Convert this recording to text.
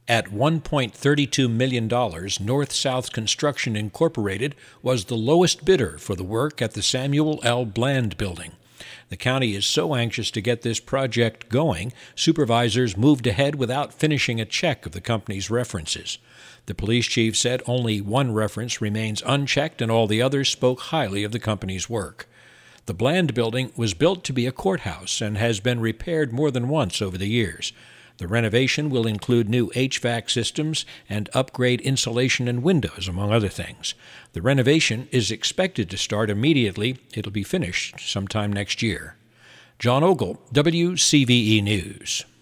At $1.32 million, North-South Construction Incorporated was the lowest bidder for the work at the Samuel L. Bland Building. The county is so anxious to get this project going, supervisors moved ahead without finishing a check of the company's references. The police chief said only one reference remains unchecked and all the others spoke highly of the company's work. The Bland Building was built to be a courthouse and has been repaired more than once over the years. The renovation will include new HVAC systems and upgrade insulation and windows, among other things. The renovation is expected to start immediately. It'll be finished sometime next year. John Ogle, WCVE News.